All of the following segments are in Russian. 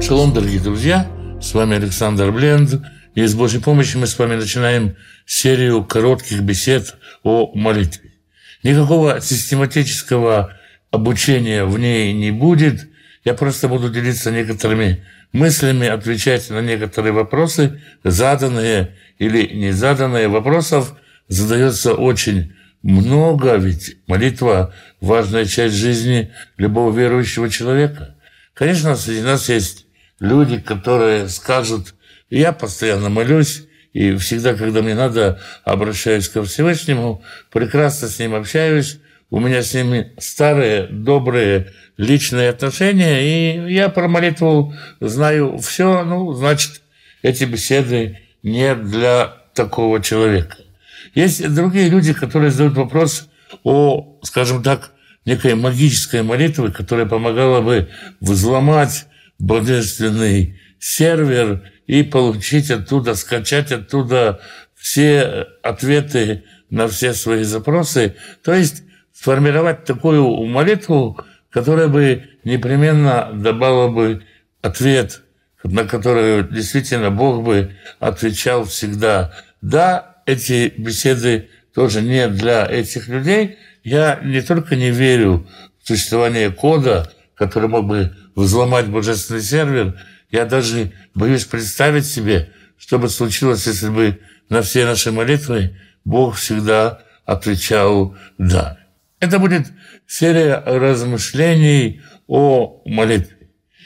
Шалом, дорогие друзья, с вами Александр Бленд, и с Божьей помощью мы с вами начинаем серию коротких бесед о молитве. Никакого систематического обучения в ней не будет, я просто буду делиться некоторыми мыслями, отвечать на некоторые вопросы, заданные или не заданные. Вопросов задается очень много, ведь молитва – важная часть жизни любого верующего человека. Конечно, среди нас есть люди, которые скажут: я постоянно молюсь, и всегда, когда мне надо, обращаюсь ко Всевышнему, прекрасно с ним общаюсь, у меня с ними старые, добрые, личные отношения, и я про молитву знаю все, значит, эти беседы не для такого человека. Есть другие люди, которые задают вопрос о, скажем так, некой магической молитвы, которая помогала бы взломать божественный сервер и получить оттуда, скачать оттуда все ответы на все свои запросы, то есть сформировать такую молитву, которая бы непременно давала бы ответ, на который действительно Бог бы отвечал всегда. Да, эти беседы тоже не для этих людей. Я не только не верю в существование кода, который мог бы взломать божественный сервер, я даже боюсь представить себе, что бы случилось, если бы на все наши молитвы Бог всегда отвечал «да». Это будет серия размышлений о молитве.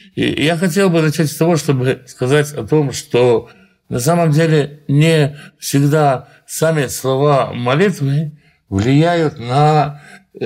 И я хотел бы начать с того, чтобы сказать о том, что на самом деле не всегда сами слова молитвы влияют на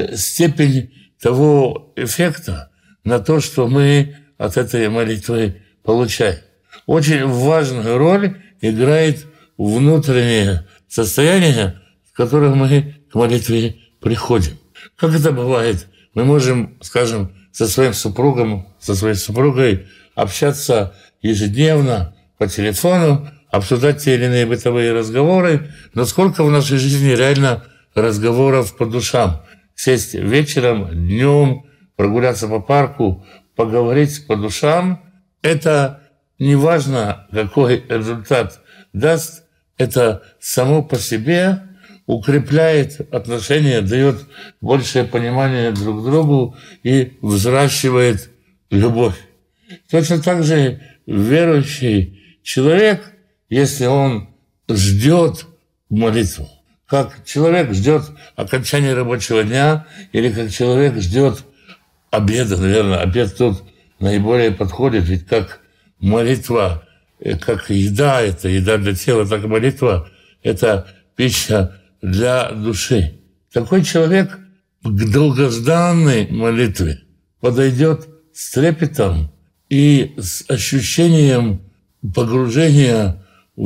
степень того эффекта, на то, что мы от этой молитвы получаем. Очень важную роль играет внутреннее состояние, в котором мы к молитве приходим. Как это бывает? Мы можем, скажем, со своим супругом, со своей супругой общаться ежедневно по телефону, обсуждать те или иные бытовые разговоры, но сколько в нашей жизни реально разговоров по душам? Сесть вечером, днем, прогуляться по парку, поговорить по душам – это не важно, какой результат даст, это само по себе укрепляет отношения, дает большее понимание друг другу и взращивает любовь. Точно так же верующий человек, если он ждет молитву, как человек ждет окончания рабочего дня или как человек ждет обеда, наверное, обед тут наиболее подходит, ведь как молитва, как еда, это еда для тела, так и молитва – это пища для души. Такой человек к долгожданной молитве подойдет с трепетом и с ощущением погружения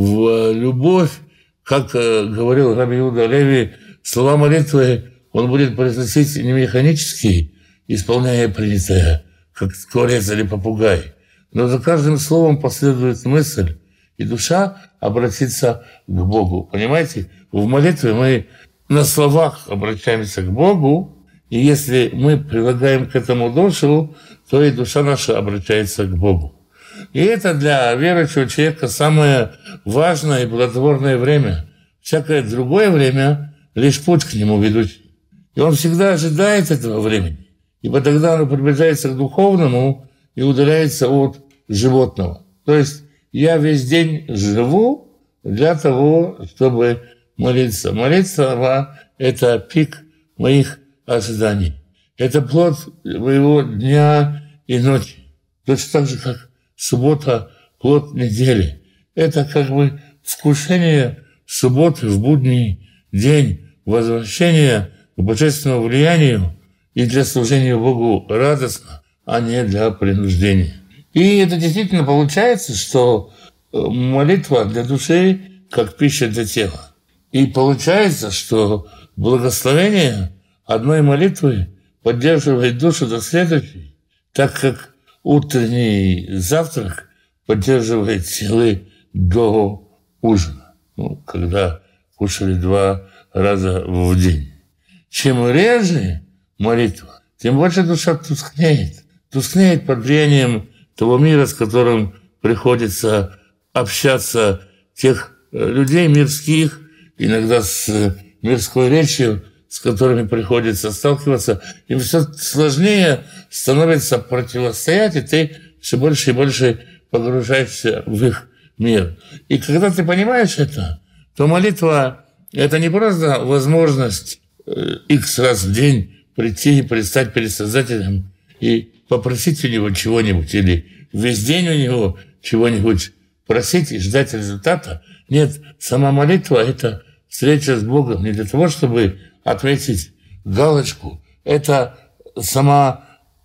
в любовь, как говорил Раби Иуда Леви, слова молитвы он будет произносить не механически, исполняя принятое, как скворец или попугай, но за каждым словом последует мысль, и душа обратится к Богу. Понимаете? В молитве мы на словах обращаемся к Богу, и если мы прилагаем к этому душу, то и душа наша обращается к Богу. И это для верующего человека самое важное и плодотворное время. Всякое другое время – лишь путь к нему ведущий. И он всегда ожидает этого времени, ибо тогда оно приближается к духовному и удаляется от животного. То есть я весь день живу для того, чтобы молиться. Молиться – это пик моих ожиданий. Это плод моего дня и ночи. Точно так же, как суббота – плод недели. Это как бы вкушение субботы в будний день, возвращение к божественному влиянию и для служения Богу радостно, а не для принуждения. И это действительно получается, что молитва для души как пища для тела. И получается, что благословение одной молитвы поддерживает душу до следующей, так как утренний завтрак поддерживает силы до ужина, когда кушали 2 раза в день. Чем реже молитва, тем больше душа тускнеет под влиянием того мира, с которым приходится общаться, тех людей мирских, иногда с мирской речью, с которыми приходится сталкиваться, им все сложнее становится противостоять, и ты все больше и больше погружаешься в их мир. И когда ты понимаешь это, то молитва – это не просто возможность X раз в день прийти и предстать перед Создателем и попросить у него чего-нибудь, или весь день у него чего-нибудь просить и ждать результата. Нет, сама молитва – это встреча с Богом не для того, чтобы отметить галочку. Это сама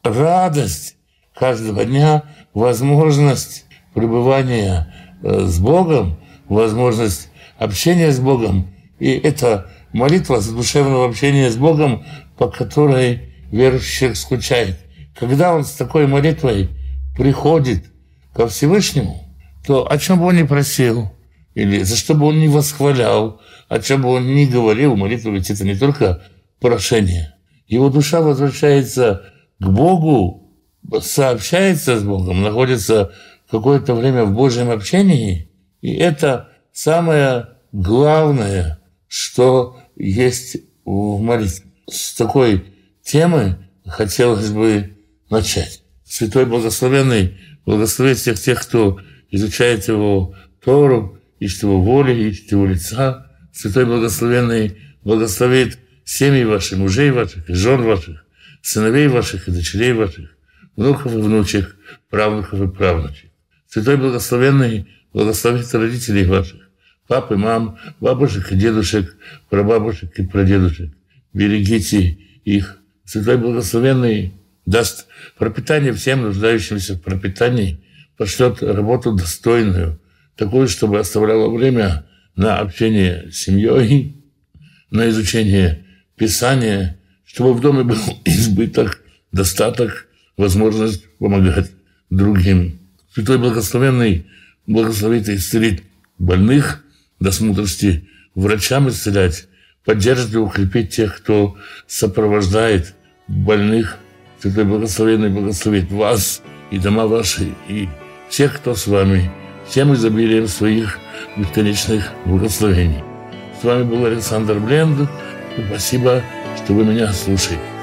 радость каждого дня, возможность пребывания с Богом, возможность общения с Богом. И это молитва задушевного общения с Богом, по которой верующий скучает. Когда он с такой молитвой приходит ко Всевышнему, то о чем бы он ни просил, или за что бы он ни восхвалял, о чем бы он ни говорил, молитва ведь это не только прошение. Его душа возвращается к Богу, сообщается с Богом, находится какое-то время в Божьем общении, и это самое главное, что есть в молитве. С такой темы хотелось бы начать. Святой Благословенный благословит всех тех, кто изучает его Тору, ищет его воли, ищет его лица. Святой Благословенный благословит семьи ваших, мужей ваших, и жен ваших, сыновей ваших и дочерей ваших, внуков и внучек, правнуков и правнучек. Святой Благословенный благословит родителей ваших, пап и мам, бабушек и дедушек, прабабушек и прадедушек. Берегите их. Святой Благословенный даст пропитание всем нуждающимся в пропитании, пошлет работу достойную, такую, чтобы оставляло время на общение с семьей, на изучение Писания, чтобы в доме был избыток, достаток, возможность помогать другим. Святой Благословенный благословит и исцелит больных, даст мудрости врачам исцелять, поддержит и укрепит тех, кто сопровождает больных. Святой Благословенный благословит вас и дома ваши, и всех, кто с вами, всем изобилием своих бесконечных благословений. С вами был Александр Бленд. Спасибо, что вы меня слушаете.